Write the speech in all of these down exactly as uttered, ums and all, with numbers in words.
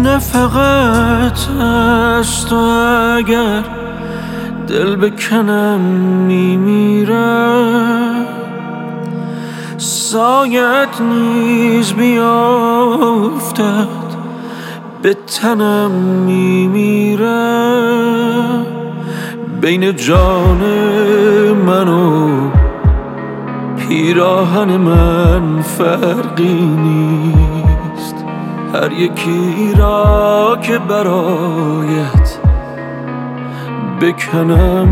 نه فقط از تو اگر دل بکنم میمیرم، سایت نیز بیافتد به تنم میمیرم. بین جان من و پیراهن من فرقی نیست، هر یکی را که برایت بکنم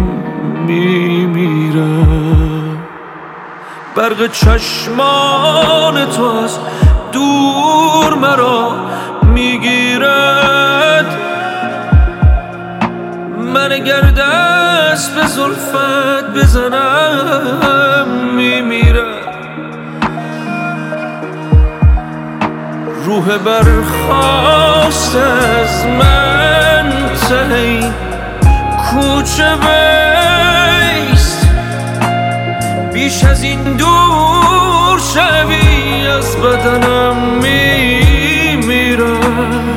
میمیرم. برق چشمان تو از دور مرا میگیرد، من اگر دست به زلفت بزنم میمیرد. روح برخاست از من ته کوچه بیست، بیش از این دور شوی از بدنم میمیرم.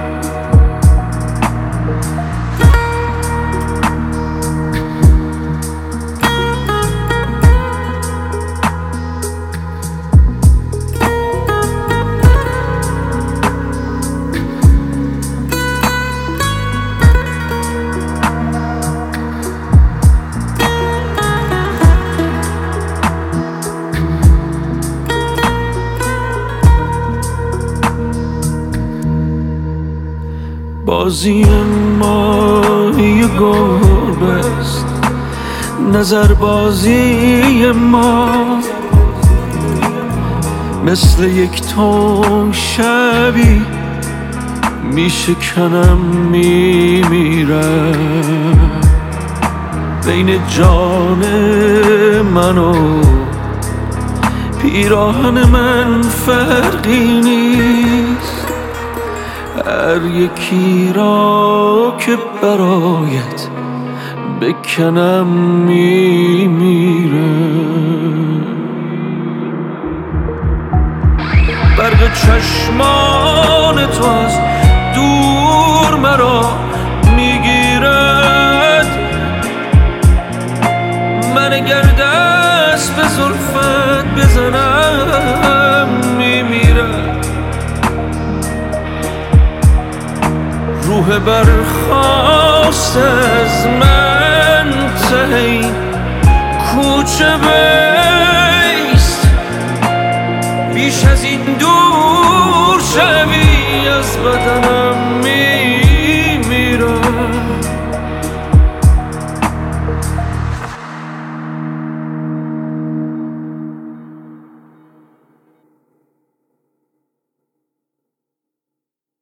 بازی ماهی گربه است، نظر بازی ما مثل یک تون شبی میشکنم میمیرم. بین جان من و پیراهن من فرقی نیست، هر یکی را که برایت بکنم میمیرم. برق چشمان تو از دور مرا میگیرد، من اگر دست به زلفت بزنم میمیرد. روح برخاست از من ته کوچه بیست، بیش از این